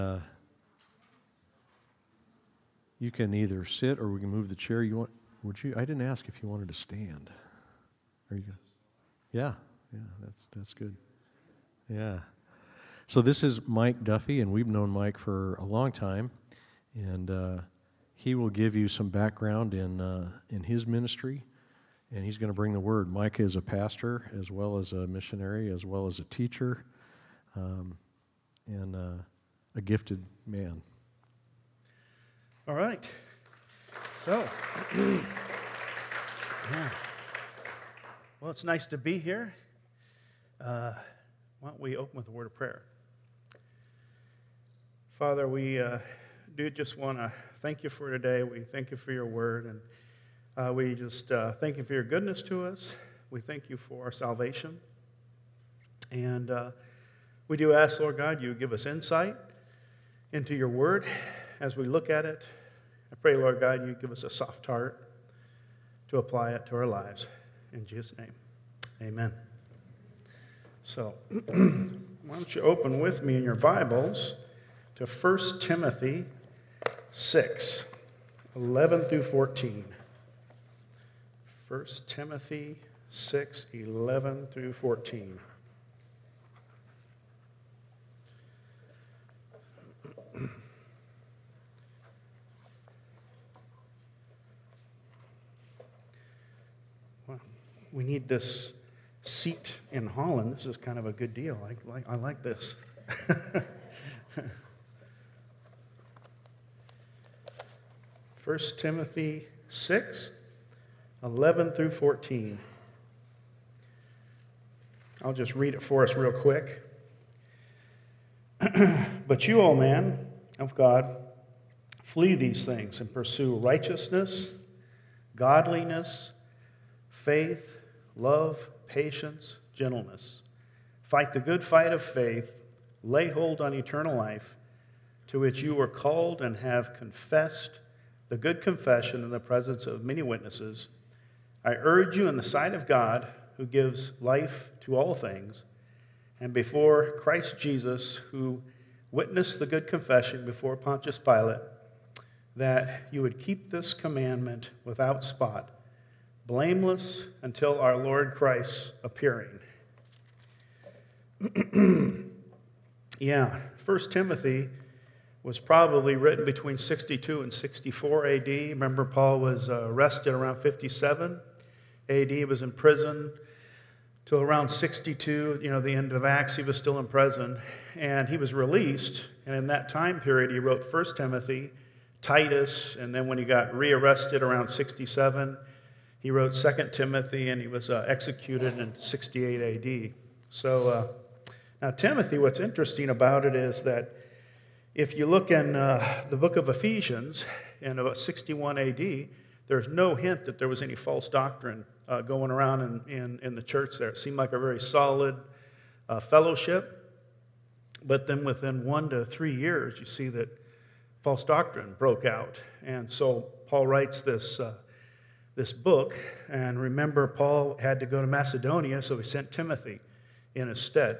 You can either sit or we can move the chair. You want? Would you? I didn't ask if you wanted to stand. Are you? Yeah. That's good. Yeah. So this is Mike Duffy, and we've known Mike for a long time, and he will give you some background in his ministry, and he's going to bring the word. Mike is a pastor as well as a missionary, as well as a teacher, and a gifted man. All right. So, yeah. Well, it's nice to be here. Why don't we open with a word of prayer? Father, we do just want to thank you for today. We thank you for your word, and we just thank you for your goodness to us. We thank you for our salvation. And we do ask, Lord God, you give us insight into your word as we look at it. I pray, Lord God, you give us a soft heart to apply it to our lives. In Jesus' name, amen. So, why don't you open with me in your Bibles to 1 Timothy 6, 11 through 14. 1 Timothy 6, 11 through 14. We need this seat in Holland. This is kind of a good deal. I like this. 1 Timothy 6, 11 through 14. I'll just read it for us real quick. But you, O man of God, flee these things and pursue righteousness, godliness, faith, love, patience, gentleness. Fight the good fight of faith. Lay hold on eternal life, to which you were called and have confessed the good confession in the presence of many witnesses. I urge you in the sight of God, who gives life to all things, and before Christ Jesus, who witnessed the good confession before Pontius Pilate, that you would keep this commandment without spot, blameless until our Lord Christ's appearing. 1 Timothy was probably written between 62 and 64 AD. Remember, Paul was arrested around 57 AD. He was in prison till around 62, the end of Acts. He was still in prison, and he was released. And in that time period, he wrote 1 Timothy, Titus, and then when he got rearrested around 67, he wrote 2 Timothy, and he was executed in 68 AD. So now Timothy, what's interesting about it is that if you look in the book of Ephesians in about 61 AD, there's no hint that there was any false doctrine going around in the church there. It seemed like a very solid fellowship. But then within 1 to 3 years, you see that false doctrine broke out. And so Paul writes this book, and remember, Paul had to go to Macedonia, so he sent Timothy in his stead.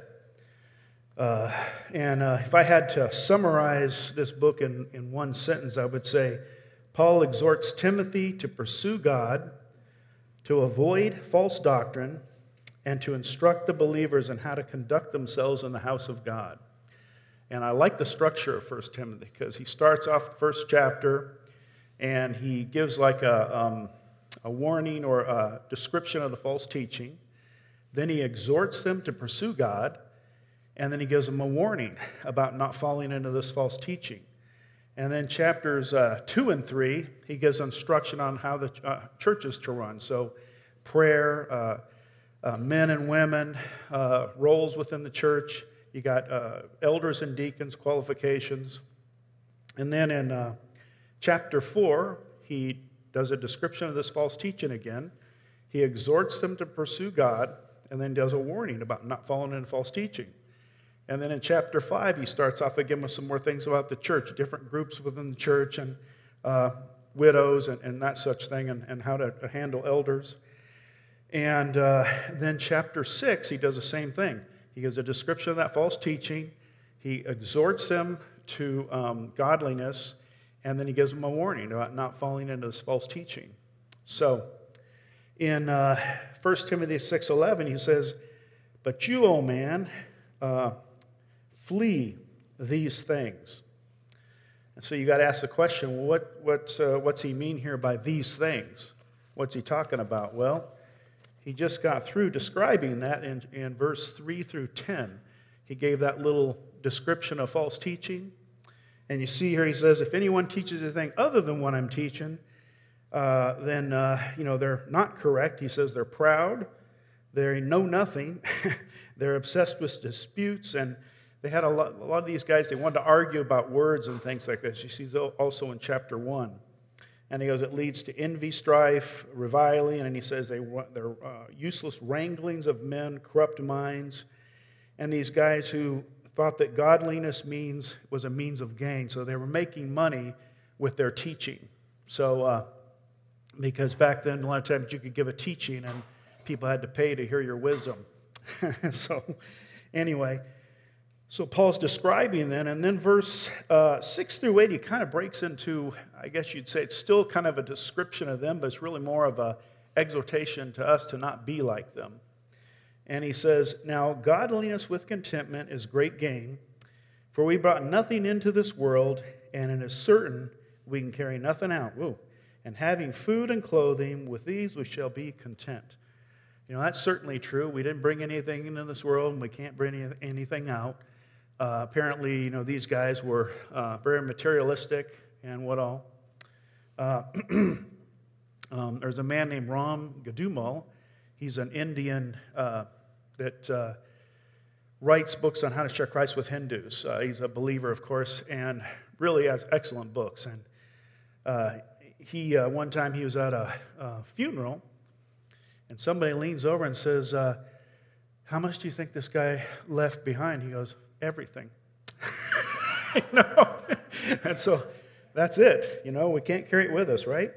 If I had to summarize this book in one sentence, I would say Paul exhorts Timothy to pursue God, to avoid false doctrine, and to instruct the believers in how to conduct themselves in the house of God. And I like the structure of 1 Timothy because he starts off the first chapter and he gives like a warning or a description of the false teaching. Then he exhorts them to pursue God, and then he gives them a warning about not falling into this false teaching. And then chapters 2 and 3, he gives instruction on how the church is to run. So prayer, men and women, roles within the church. You got elders and deacons, qualifications. And then in chapter 4, he does a description of this false teaching again. He exhorts them to pursue God, and then does a warning about not falling into false teaching. And then in chapter 5, he starts off again with some more things about the church, different groups within the church, and widows and that such thing, and how to handle elders. And then chapter 6, he does the same thing. He gives a description of that false teaching. He exhorts them to godliness, and then he gives them a warning about not falling into this false teaching. So, in 1 Timothy 6:11, he says, "But you, O man, flee these things." And so you got to ask the question, what's he mean here by these things? What's he talking about? Well, he just got through describing that in verse 3 through 10. He gave that little description of false teaching. And you see here he says, if anyone teaches anything other than what I'm teaching, then they're not correct. He says they're proud, they know nothing, they're obsessed with disputes, and they had a lot of these guys, they wanted to argue about words and things like this. You see also in chapter 1. And he goes, it leads to envy, strife, reviling, and he says they're useless wranglings of men, corrupt minds, and these guys who thought that godliness was a means of gain. So they were making money with their teaching. So, because back then, a lot of times you could give a teaching and people had to pay to hear your wisdom. So, anyway, so Paul's describing then, and then verse 6 through 8, he kind of breaks into, I guess you'd say it's still kind of a description of them, but it's really more of an exhortation to us to not be like them. And he says, now godliness with contentment is great gain, for we brought nothing into this world, and it is certain we can carry nothing out. Woo. And having food and clothing, with these we shall be content. You know, that's certainly true. We didn't bring anything into this world, and we can't bring anything out. Apparently, these guys were very materialistic and what all. There's a man named Ram Gadumal. He's an Indian that writes books on how to share Christ with Hindus. He's a believer, of course, and really has excellent books. And one time he was at a funeral, and somebody leans over and says, how much do you think this guy left behind? He goes, everything. And so that's it. We can't carry it with us, right?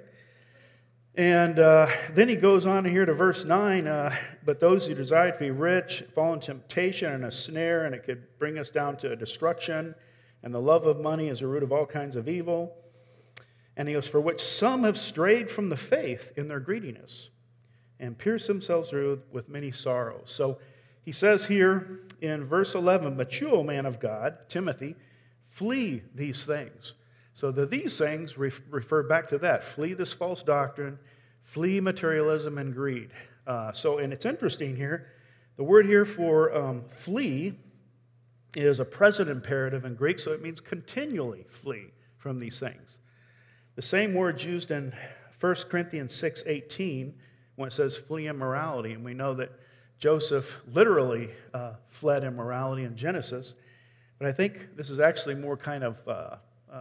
And then he goes on here to verse 9, but those who desire to be rich fall in temptation and a snare, and it could bring us down to destruction, and the love of money is the root of all kinds of evil. And he goes, for which some have strayed from the faith in their greediness, and pierced themselves through with many sorrows. So he says here in verse 11, but you, O man of God, Timothy, flee these things. So these things refer back to that. Flee this false doctrine, flee materialism and greed. And it's interesting here, the word here for flee is a present imperative in Greek, so it means continually flee from these things. The same word's used in 1 Corinthians 6:18 when it says flee immorality, and we know that Joseph literally fled immorality in Genesis, but I think this is actually more kind of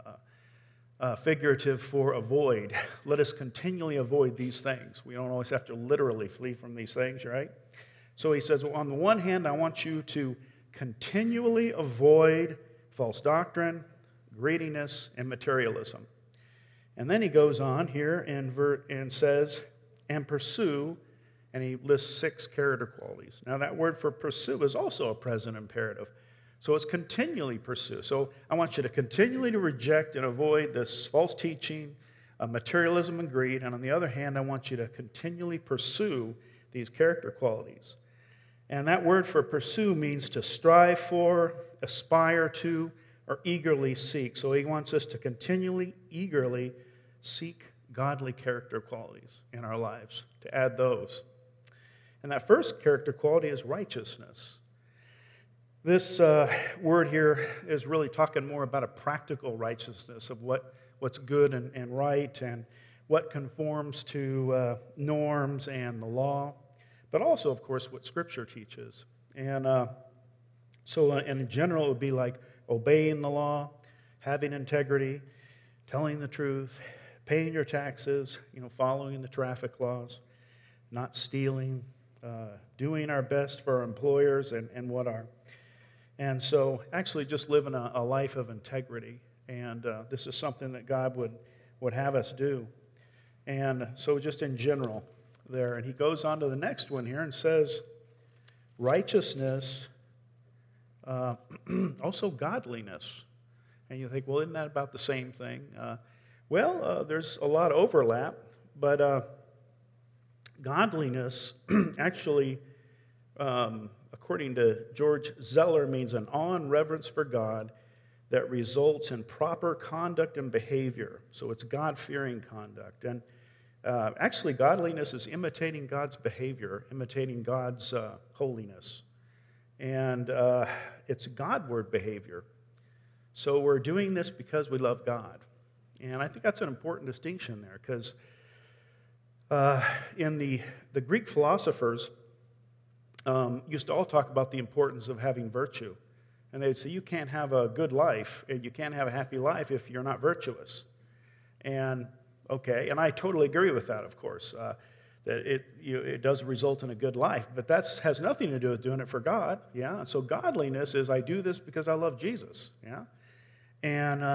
figurative for avoid. Let us continually avoid these things. We don't always have to literally flee from these things, right? So he says, well, on the one hand, I want you to continually avoid false doctrine, greediness, and materialism. And then he goes on here and says, and pursue, and he lists 6 character qualities. Now that word for pursue is also a present imperative. So it's continually pursue. So I want you to continually to reject and avoid this false teaching, materialism and greed. And on the other hand, I want you to continually pursue these character qualities. And that word for pursue means to strive for, aspire to, or eagerly seek. So he wants us to continually, eagerly seek godly character qualities in our lives, to add those. And that first character quality is righteousness. This word here is really talking more about a practical righteousness of what's good and right and what conforms to norms and the law, but also, of course, what Scripture teaches. And so in general, it would be like obeying the law, having integrity, telling the truth, paying your taxes, following the traffic laws, not stealing, doing our best for our employers and what are. And so actually just living a life of integrity. And this is something that God would have us do. And so just in general there. And he goes on to the next one here and says, righteousness, also godliness. And you think, well, isn't that about the same thing? There's a lot of overlap, but godliness actually, according to George Zeller, means an awe and reverence for God that results in proper conduct and behavior. So it's God-fearing conduct. And actually, godliness is imitating God's behavior, imitating God's holiness. And it's Godward behavior. So we're doing this because we love God. And I think that's an important distinction there, because in the Greek philosophers used to all talk about the importance of having virtue. And they'd say, you can't have a good life, and you can't have a happy life if you're not virtuous. And, okay, and I totally agree with that, of course, that it does result in a good life. But that has nothing to do with doing it for God, yeah? And so godliness is, I do this because I love Jesus, yeah? And,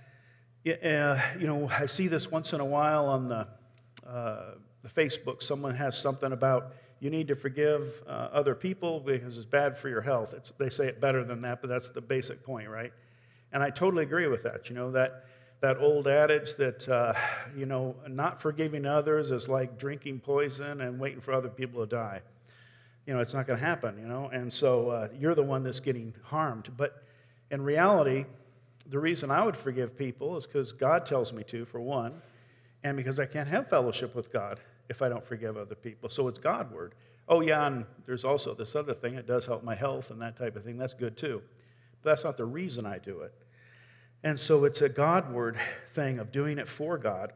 I see this once in a while on the Facebook. Someone has something about, you need to forgive other people because it's bad for your health. They say it better than that, but that's the basic point, right? And I totally agree with that. That old adage that, not forgiving others is like drinking poison and waiting for other people to die. It's not going to happen, And so you're the one that's getting harmed. But in reality, the reason I would forgive people is because God tells me to, for one, and because I can't have fellowship with God if I don't forgive other people. So it's Godward. Oh, yeah, and there's also this other thing. It does help my health and that type of thing. That's good, too. But that's not the reason I do it. And so it's a Godward thing of doing it for God.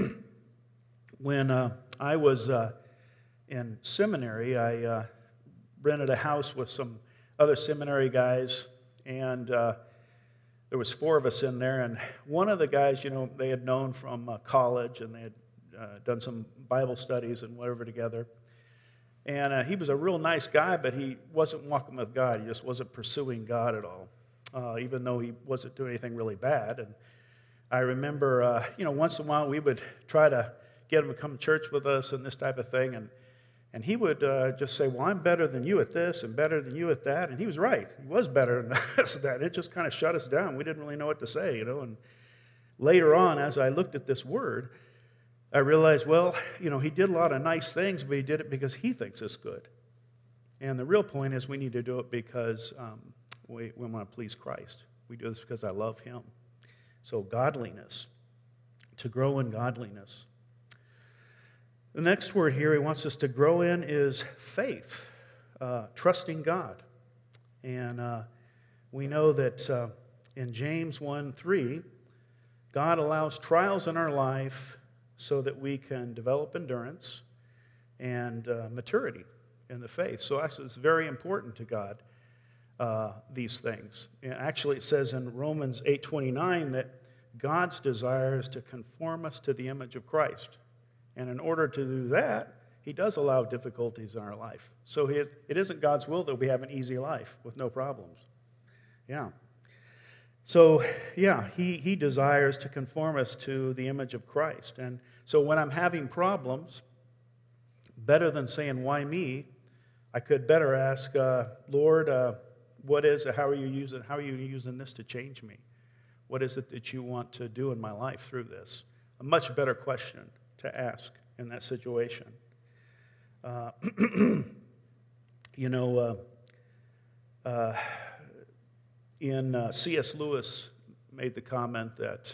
When I was in seminary, I rented a house with some other seminary guys, and there was 4 of us in there. And one of the guys, they had known from college, and they had done some Bible studies and whatever together. And he was a real nice guy, but he wasn't walking with God. He just wasn't pursuing God at all, even though he wasn't doing anything really bad. And I remember, once in a while we would try to get him to come to church with us and this type of thing. And he would just say, well, I'm better than you at this and better than you at that. And he was right. He was better than us at that. It just kind of shut us down. We didn't really know what to say, And later on, as I looked at this word, I realized, he did a lot of nice things, but he did it because he thinks it's good. And the real point is we need to do it because we want to please Christ. We do this because I love him. So godliness, to grow in godliness. The next word here he wants us to grow in is faith, trusting God. And we know that in James 1:3, God allows trials in our life so that we can develop endurance and maturity in the faith. So actually it's very important to God, these things. And actually it says in Romans 8:29 that God's desire is to conform us to the image of Christ. And in order to do that, he does allow difficulties in our life. So it isn't God's will that we have an easy life with no problems. Yeah. So, he desires to conform us to the image of Christ. And so when I'm having problems, better than saying, why me, I could better ask, Lord, what is it? How are you using this to change me? What is it that you want to do in my life through this? A much better question to ask in that situation. C.S. Lewis made the comment that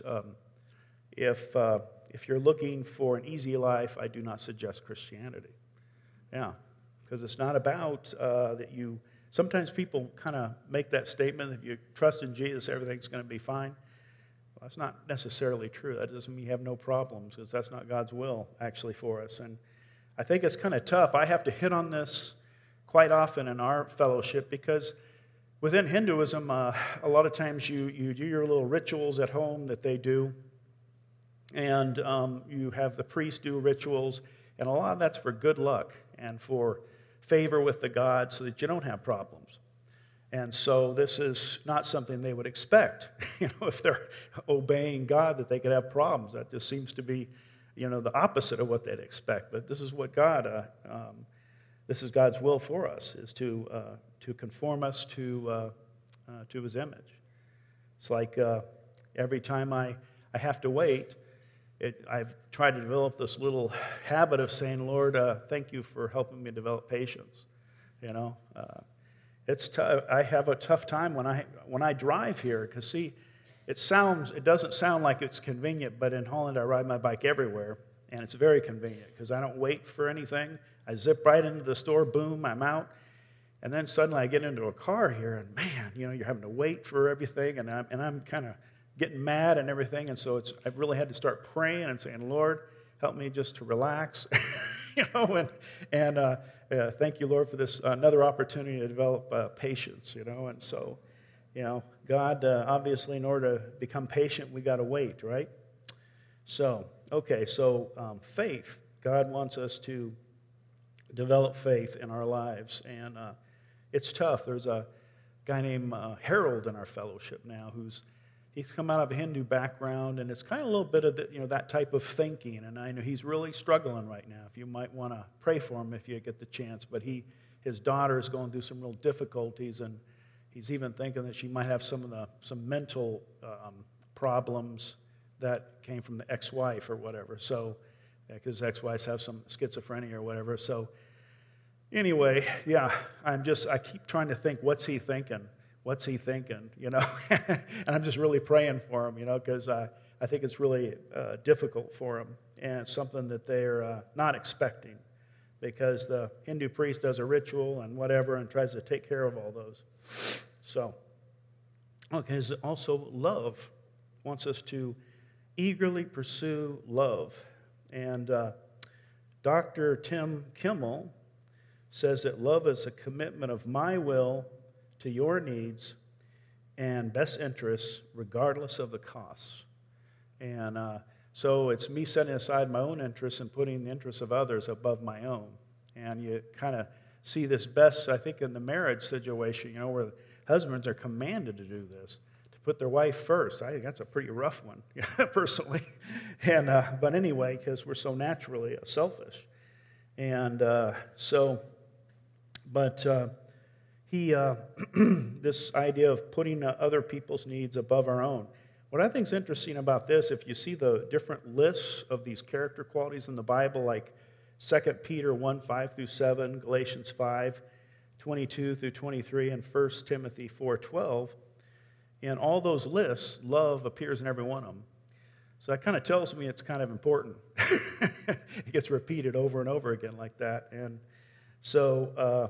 if you're looking for an easy life, I do not suggest Christianity. Yeah, because it's not about that you. Sometimes people kind of make that statement: if you trust in Jesus, everything's going to be fine. Well, that's not necessarily true. That doesn't mean you have no problems, because that's not God's will actually for us. And I think it's kind of tough. I have to hit on this quite often in our fellowship because within Hinduism, a lot of times you do your little rituals at home that they do, and you have the priest do rituals, and a lot of that's for good luck and for favor with the gods so that you don't have problems. And so this is not something they would expect, if they're obeying God, that they could have problems. That just seems to be, the opposite of what they'd expect. But this is what this is God's will for us, is to conform us to His image. It's like every time I have to wait, I've tried to develop this little habit of saying, Lord, thank you for helping me develop patience. You know, it's tough. I have a tough time when I drive here because, see, it doesn't sound like it's convenient, but in Holland I ride my bike everywhere, and it's very convenient because I don't wait for anything. I zip right into the store, boom, I'm out. And then suddenly I get into a car here, and man, you know, you're having to wait for everything, and I'm kind of getting mad and everything, and so I've really had to start praying and saying, Lord, help me just to relax, you know, and thank you, Lord, for this another opportunity to develop patience, you know, and so, you know, God, obviously, in order to become patient, we got to wait, right? So, okay, so faith, God wants us to develop faith in our lives, and it's tough. There's a guy named Harold in our fellowship now he's come out of a Hindu background, and it's kind of a little bit of that type of thinking, and I know he's really struggling right now. If you might want to pray for him if you get the chance, but his daughter is going through some real difficulties, and he's even thinking that she might have some mental problems that came from the ex-wife or whatever. So, because ex-wives have some schizophrenia or whatever. So, anyway, yeah, I keep trying to think, what's he thinking? What's he thinking? You know, and I'm just really praying for him, you know, because I think it's really difficult for him, and it's something that they're not expecting, because the Hindu priest does a ritual and whatever and tries to take care of all those. So, okay, also love wants us to eagerly pursue love. And Dr. Tim Kimmel says that love is a commitment of my will to your needs and best interests, regardless of the costs. And so it's me setting aside my own interests and putting the interests of others above my own. And you kind of see this best, I think, in the marriage situation, you know, where husbands are commanded to do this, to put their wife first. I think that's a pretty rough one, personally. And but anyway, because we're so naturally selfish. And this idea of putting other people's needs above our own. What I think is interesting about this, if you see the different lists of these character qualities in the Bible, like 2 Peter 1, 5 through 7, Galatians 5, 22 through 23, and 1 Timothy 4, 12, in all those lists, love appears in every one of them. So that kind of tells me it's kind of important. It gets repeated over and over again like that. And so,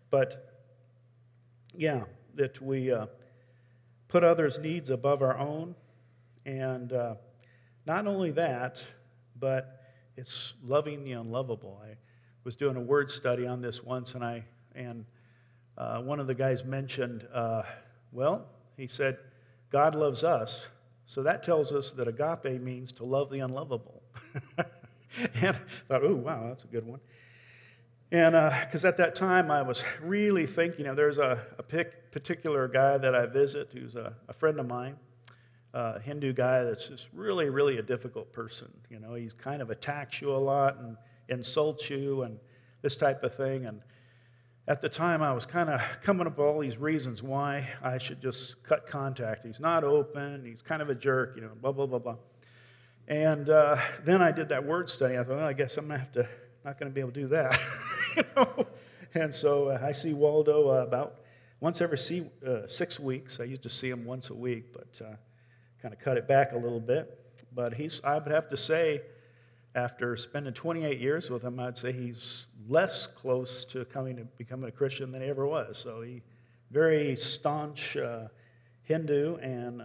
yeah, that we put others' needs above our own. And not only that, but it's loving the unlovable. I was doing a word study on this once, and one of the guys mentioned, he said, God loves us, so that tells us that agape means to love the unlovable. And I thought, oh, wow, that's a good one. And because at that time I was really thinking, there's a particular guy that I visit who's a friend of mine, a Hindu guy that's just really, really a difficult person. He's kind of attacks you a lot and insults you and this type of thing. And at the time I was kind of coming up with all these reasons why I should just cut contact. He's not open, he's kind of a jerk, blah, blah, blah, blah. And then I did that word study. I thought, well, I guess I'm not going to be able to do that. And so I see Waldo about once every 6 weeks. I used to see him once a week, but kind of cut it back a little bit. But I would have to say, after spending 28 years with him, I'd say he's less close to becoming a Christian than he ever was. So he very staunch Hindu, and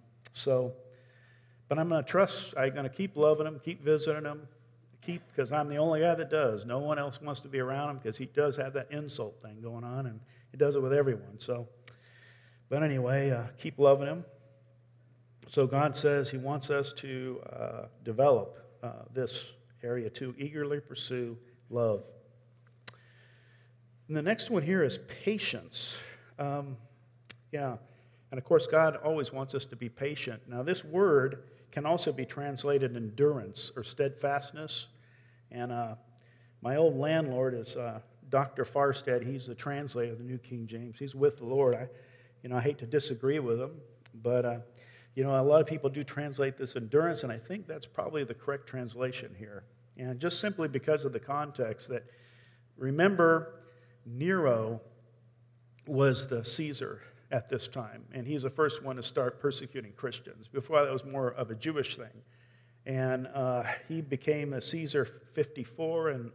but I'm going to trust. I'm going to keep loving him, keep visiting him, because I'm the only guy that does. No one else wants to be around him because he does have that insult thing going on, and he does it with everyone. So, but anyway, keep loving him. So God says He wants us to develop this area, to eagerly pursue love. And the next one here is patience. And of course, God always wants us to be patient. Now, this word can also be translated endurance or steadfastness. And my old landlord is Dr. Farstead. He's the translator of the New King James. He's with the Lord. I hate to disagree with him, but A lot of people do translate this endurance, and I think that's probably the correct translation here. And just simply because of the context that, remember, Nero was the Caesar at this time, and he's the first one to start persecuting Christians. Before that was more of a Jewish thing. And he became a Caesar 54 and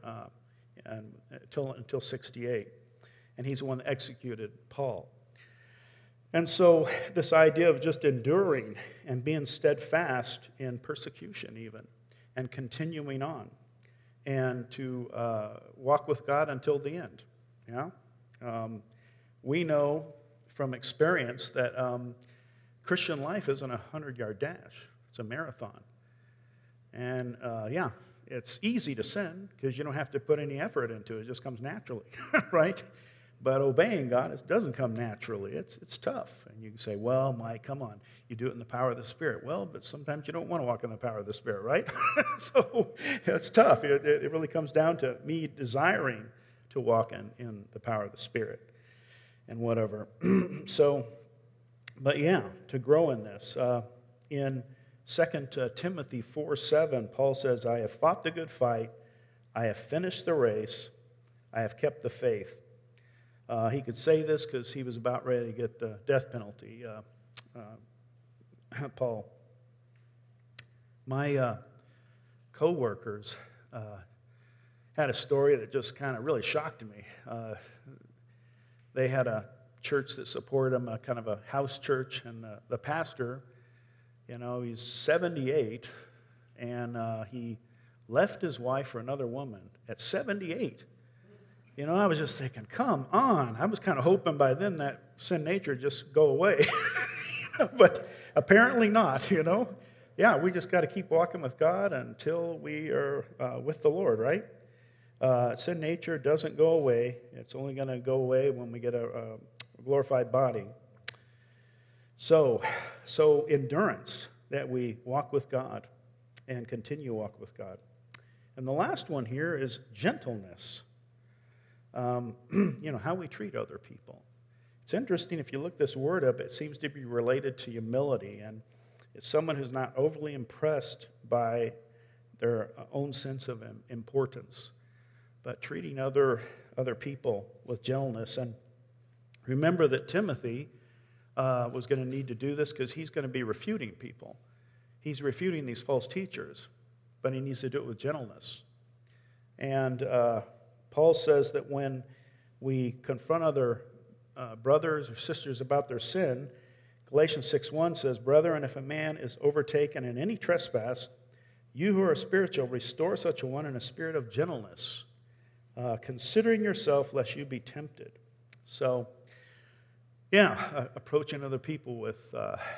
until 68. And he's the one that executed Paul. And so this idea of just enduring and being steadfast in persecution even, and continuing on, and to walk with God until the end. We know from experience that Christian life isn't a 100-yard dash. It's a marathon. And it's easy to sin because you don't have to put any effort into it. It just comes naturally, right? But obeying God, it doesn't come naturally. It's tough. And you can say, well, Mike, come on. You do it in the power of the Spirit. Well, but sometimes you don't want to walk in the power of the Spirit, right? So it's tough. It really comes down to me desiring to walk in the power of the Spirit and whatever. To grow in this. In 2 Timothy 4:7, Paul says, I have fought the good fight. I have finished the race. I have kept the faith. He could say this because he was about ready to get the death penalty. Paul. My co-workers had a story that just kind of really shocked me. They had a church that supported them, a kind of a house church, and the pastor, he's 78, and he left his wife for another woman at 78. I was just thinking, come on. I was kind of hoping by then that sin nature would just go away. But apparently not, Yeah, we just got to keep walking with God until we are with the Lord, right? Sin nature doesn't go away. It's only going to go away when we get a glorified body. So endurance, that we walk with God and continue to walk with God. And the last one here is gentleness. How we treat other people. It's interesting, if you look this word up, it seems to be related to humility, and it's someone who's not overly impressed by their own sense of importance, but treating other people with gentleness. And remember that Timothy was going to need to do this because he's going to be refuting people. He's refuting these false teachers, but he needs to do it with gentleness. And Paul says that when we confront other brothers or sisters about their sin, Galatians 6:1 says, Brethren, if a man is overtaken in any trespass, you who are spiritual, restore such a one in a spirit of gentleness, considering yourself lest you be tempted. So, approaching other people with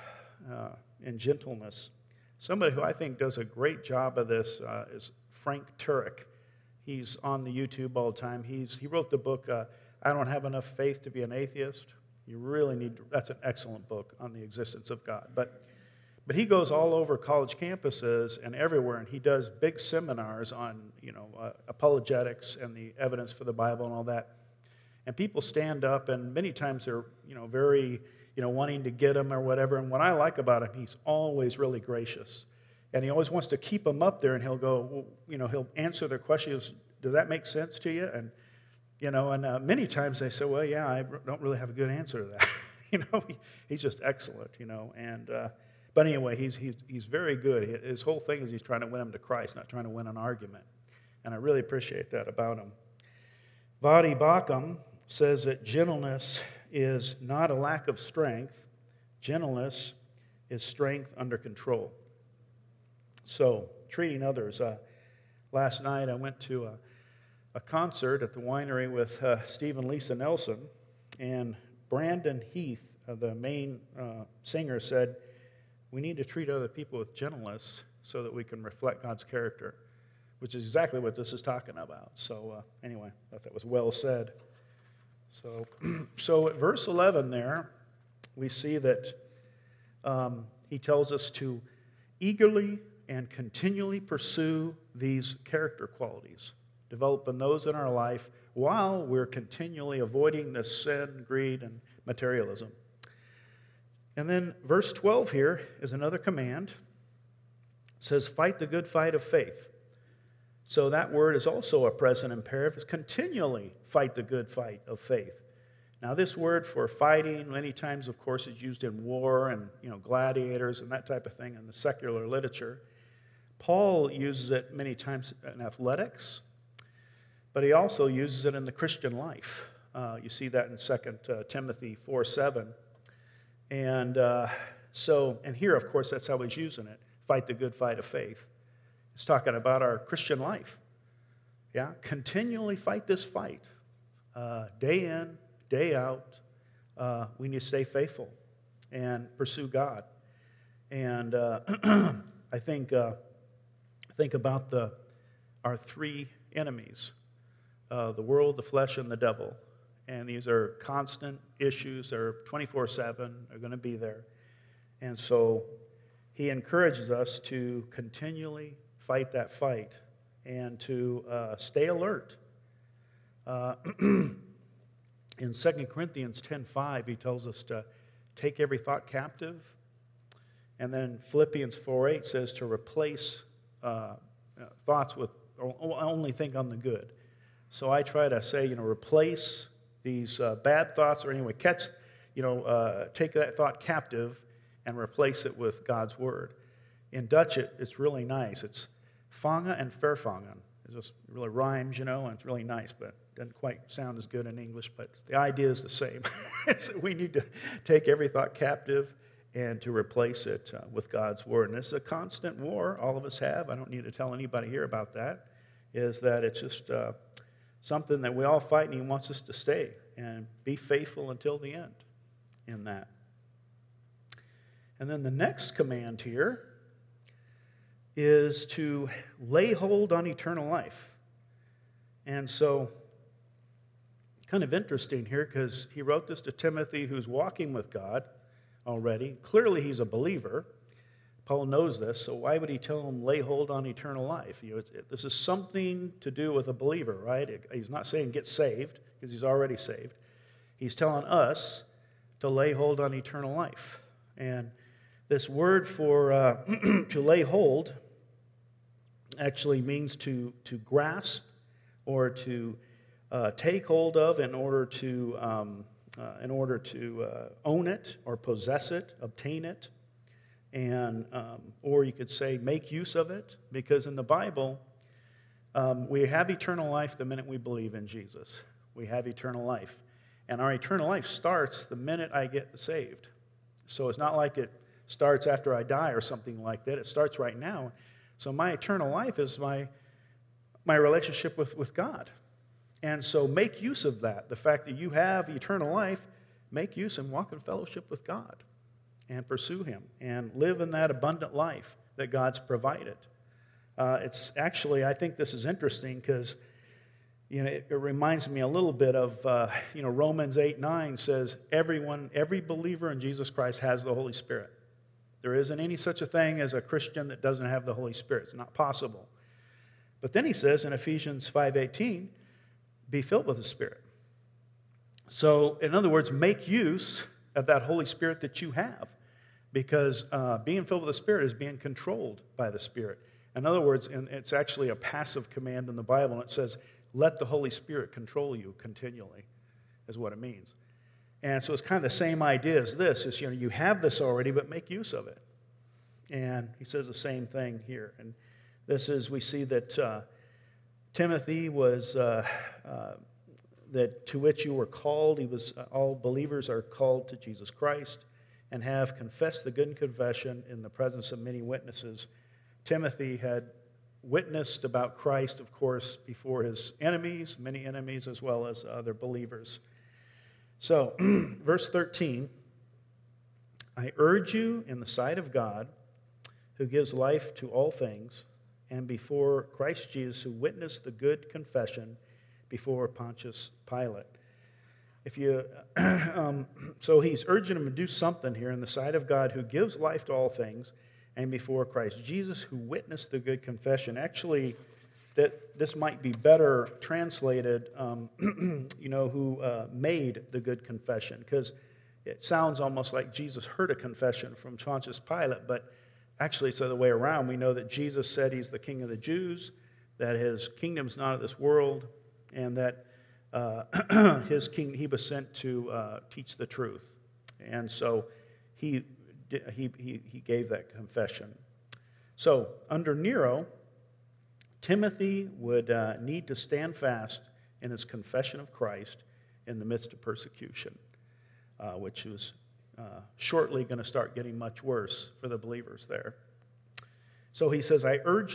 in gentleness. Somebody who I think does a great job of this is Frank Turek. He's on the YouTube all the time. He wrote the book, I Don't Have Enough Faith to Be an Atheist. You really need to, that's an excellent book on the existence of God. But he goes all over college campuses and everywhere, and he does big seminars on, apologetics and the evidence for the Bible and all that. And people stand up, and many times they're, very, wanting to get him or whatever. And what I like about him, he's always really gracious. And he always wants to keep them up there, and he'll go, he'll answer their questions. Does that make sense to you? And, many times they say, well, yeah, I don't really have a good answer to that. He's just excellent, And, but anyway, he's very good. His whole thing is he's trying to win them to Christ, not trying to win an argument. And I really appreciate that about him. Voddie Baucham says that gentleness is not a lack of strength. Gentleness is strength under control. So, treating others. Last night I went to a concert at the winery with Steve and Lisa Nelson, and Brandon Heath, the main singer, said, we need to treat other people with gentleness so that we can reflect God's character, which is exactly what this is talking about. So anyway, I thought that was well said. So at verse 11 there, we see that he tells us to eagerly and continually pursue these character qualities, developing those in our life while we're continually avoiding this sin, greed, and materialism. And then verse 12 here is another command. It says, fight the good fight of faith. So that word is also a present imperative. It's continually fight the good fight of faith. Now this word for fighting, many times, of course, is used in war and gladiators and that type of thing in the secular literature. Paul uses it many times in athletics, but he also uses it in the Christian life. You see that in 2 Timothy 4:7. And here, of course, that's how he's using it. Fight the good fight of faith. It's talking about our Christian life. Yeah, continually fight this fight. Day in, day out. We need to stay faithful and pursue God. And I think about our three enemies, the world, the flesh, and the devil. And these are constant issues. They're 24/7. They're going to be there. And so he encourages us to continually fight that fight and to stay alert. In 2 Corinthians 10:5, he tells us to take every thought captive. And then Philippians 4:8 says to replace thoughts with, only think on the good. So I try to say, replace these bad thoughts, or anyway, take that thought captive and replace it with God's word. In Dutch, it's really nice. It's vangen and vervangen. It just really rhymes, and it's really nice, but it doesn't quite sound as good in English, but the idea is the same. So we need to take every thought captive and to replace it with God's word. And it's a constant war all of us have. I don't need to tell anybody here about that, is that it's just something that we all fight, and he wants us to stay and be faithful until the end in that. And then the next command here is to lay hold on eternal life. And so, kind of interesting here, because he wrote this to Timothy, who's walking with God already. Clearly he's a believer. Paul knows this, so why would he tell him lay hold on eternal life? This is something to do with a believer, right? He's not saying get saved, because he's already saved. He's telling us to lay hold on eternal life. And this word for to lay hold actually means to grasp or to take hold of in order to own it or possess it, obtain it. And or you could say make use of it, because in the Bible we have eternal life the minute we believe in Jesus. We have eternal life, and our eternal life starts the minute I get saved. So it's not like it starts after I die or something like that. It starts right now. So my eternal life is my relationship with God, and so make use of that. The fact that you have eternal life, make use and walk in fellowship with God. And pursue him and live in that abundant life that God's provided. It's actually, I think this is interesting because, it reminds me a little bit of, Romans 8:9 says every believer in Jesus Christ has the Holy Spirit. There isn't any such a thing as a Christian that doesn't have the Holy Spirit. It's not possible. But then he says in Ephesians 5:18, be filled with the Spirit. So, in other words, make use of that Holy Spirit that you have. Because being filled with the Spirit is being controlled by the Spirit. In other words, and it's actually a passive command in the Bible, and it says, let the Holy Spirit control you continually, is what it means. And so it's kind of the same idea as this, is you have this already, but make use of it. And he says the same thing here. And this is, we see that Timothy was, that to which you were called, all believers are called to Jesus Christ, and have confessed the good confession in the presence of many witnesses. Timothy had witnessed about Christ, of course, before his enemies, many enemies, as well as other believers. So, verse 13, I urge you in the sight of God, who gives life to all things, and before Christ Jesus, who witnessed the good confession before Pontius Pilate. So he's urging him to do something here in the sight of God, who gives life to all things, and before Christ Jesus, who witnessed the good confession. Actually, that this might be better translated, who made the good confession, because it sounds almost like Jesus heard a confession from Pontius Pilate, but actually it's the other way around. We know that Jesus said he's the king of the Jews, that his kingdom's not of this world, and that he was sent to teach the truth. And so he gave that confession. So under Nero, Timothy would need to stand fast in his confession of Christ in the midst of persecution, which was shortly going to start getting much worse for the believers there. So he says, I urge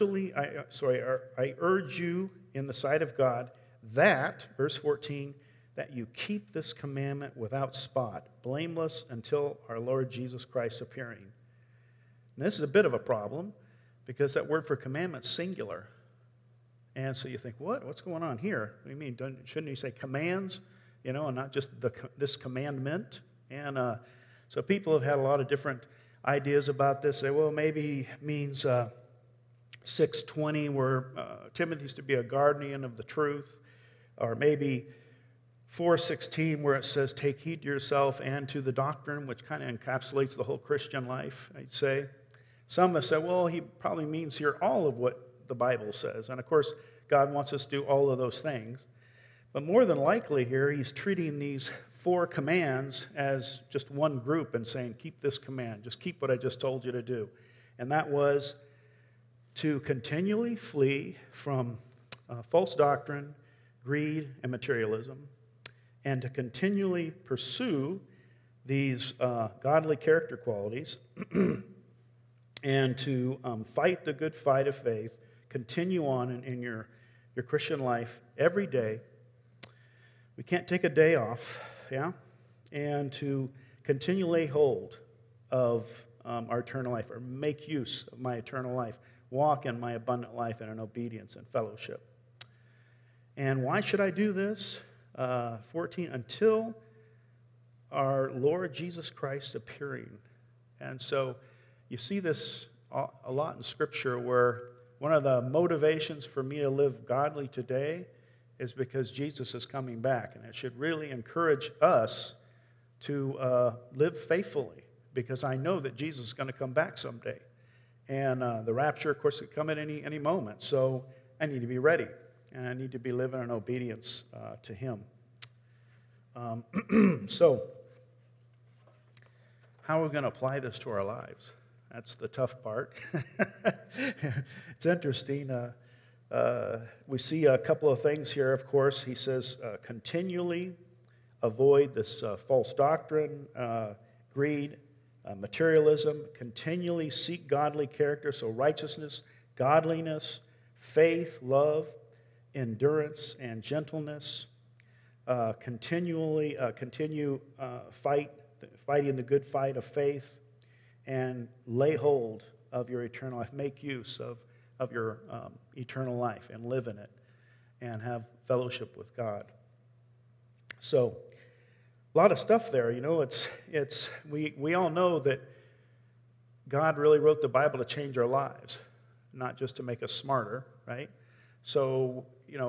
you in the sight of God that, verse 14, that you keep this commandment without spot, blameless until our Lord Jesus Christ's appearing. And this is a bit of a problem because that word for commandment is singular. And so you think, what's going on here? What do you mean? Shouldn't you say commands, and not just this commandment? And so people have had a lot of different ideas about this. Say, well, maybe it means 6:20, where Timothy's to be a guardian of the truth, or maybe 4:16, where it says, take heed to yourself and to the doctrine, which kind of encapsulates the whole Christian life, I'd say. Some have said, well, he probably means here all of what the Bible says. And of course, God wants us to do all of those things. But more than likely here, he's treating these 4 commands as just one group and saying, keep this command. Just keep what I just told you to do. And that was to continually flee from false doctrine, greed, and materialism, and to continually pursue these godly character qualities and to fight the good fight of faith, continue on in your Christian life every day. We can't take a day off, and to continually hold of our eternal life, or make use of my eternal life, walk in my abundant life and in obedience and fellowship. And why should I do this? 14, until our Lord Jesus Christ appearing. And so you see this a lot in Scripture, where one of the motivations for me to live godly today is because Jesus is coming back. And it should really encourage us to live faithfully, because I know that Jesus is going to come back someday. And the rapture, of course, could come at any moment. So I need to be ready, and I need to be living in obedience to Him. So how are we going to apply this to our lives? That's the tough part. It's interesting. We see a couple of things here, of course. He says, continually avoid this false doctrine, greed, materialism. Continually seek godly character, so righteousness, godliness, faith, love, endurance, and gentleness. Continue fighting the good fight of faith, and lay hold of your eternal life. Make use of your eternal life and live in it and have fellowship with God. So, a lot of stuff there. We all know that God really wrote the Bible to change our lives, not just to make us smarter, right? So,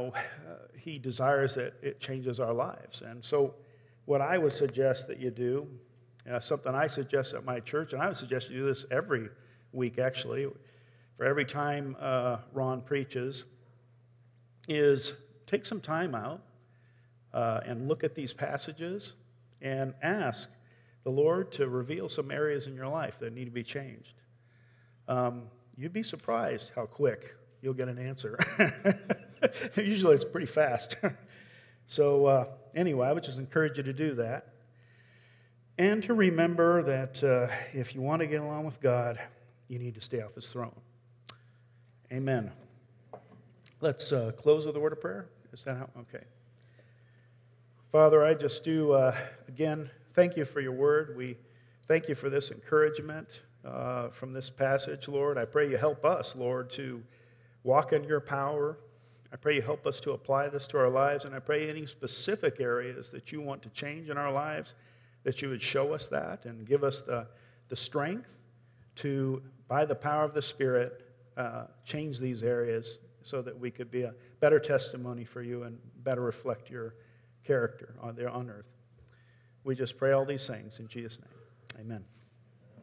He desires that it changes our lives. And so what I would suggest that you do, something I suggest at my church, and I would suggest you do this every week, actually, for every time Ron preaches, is take some time out and look at these passages and ask the Lord to reveal some areas in your life that need to be changed. You'd be surprised how quick you'll get an answer. Usually it's pretty fast. So anyway, I would just encourage you to do that. And to remember that if you want to get along with God, you need to stay off His throne. Amen. Let's close with a word of prayer. Is that how? Okay. Father, I just do, again, thank you for your word. We thank you for this encouragement from this passage, Lord. I pray you help us, Lord, to walk in your power. I pray you help us to apply this to our lives, and I pray any specific areas that you want to change in our lives, that you would show us that and give us the strength to, by the power of the Spirit, change these areas so that we could be a better testimony for you and better reflect your character on earth. We just pray all these things in Jesus' name. Amen.